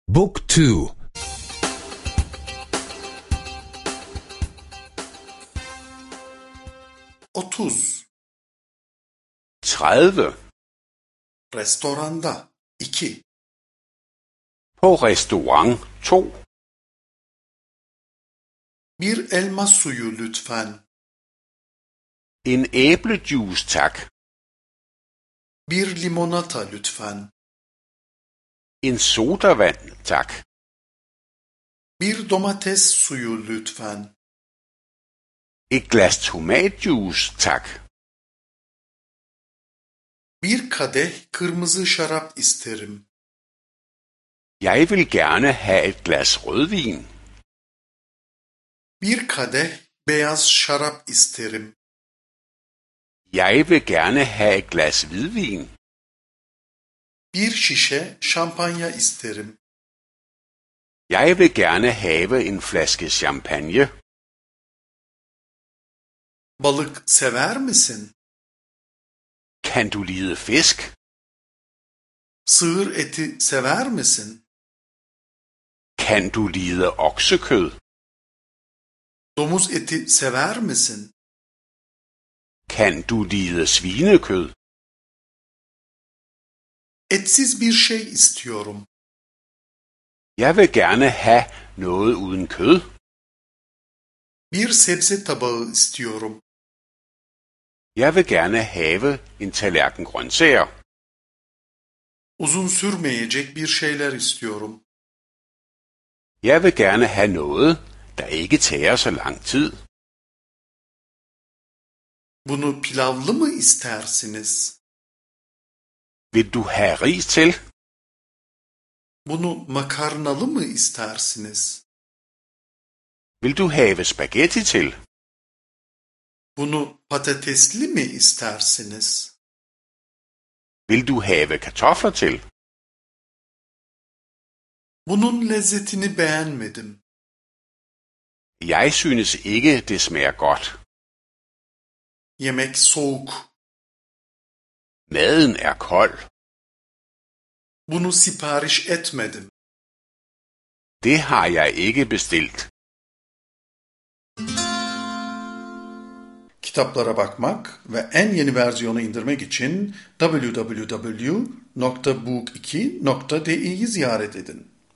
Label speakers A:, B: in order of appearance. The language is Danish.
A: Book 2.
B: 30.
C: 30.
B: Restoranda 2.
C: På restaurant 2.
B: Bir elma suyu lütfen.
C: En æblejuice, tak.
B: Bir limonata lütfen.
C: En sodavand, tak.
B: Bir domates suyu lütfen.
C: Et glas tomatjuice, tak.
B: Bir kadeh kırmızı şarap isterim.
C: Jeg vil gerne have et glas rødvin.
B: Bir kadeh beyaz şarap isterim.
C: Jeg vil gerne have et glas hvidvin.
B: Bir şişe şampanya isterim.
C: Jeg vil gerne have en flaske champagne.
B: Balık sever misin?
C: Kan du lide fisk?
B: Sığır eti sever misin?
C: Kan du lide oksekød?
B: Domuz eti sever misin?
C: Kan du lide svinekød?
B: Etsiz bir şey istiyorum.
C: Jeg vil gerne have noget uden kød.
B: Bir sebze tabağı istiyorum.
C: Jeg vil gerne have en tallerken grøntsager.
B: Uzun sürmeyecek bir şeyler istiyorum.
C: Jeg vil gerne have noget, der ikke tager så lang tid.
B: Bunu pilavlı mı istersiniz?
C: Vil du have ris til?
B: Bunu makarnalı mı istersiniz?
C: Vil du have spaghetti til?
B: Bunu patatesli mi istersiniz?
C: Vil du have kartofler til?
B: Bunun lezzetini beğenmedim.
C: Jeg synes ikke, det smager godt.
B: Yemek soğuk.
C: Maden er kold.
B: Bunu sipariş etmedim.
C: Det har jeg ikke bestilt.
B: Kitaplara bakmak ve en yeni versiyonu indirmek için www.book2.de'yi ziyaret edin.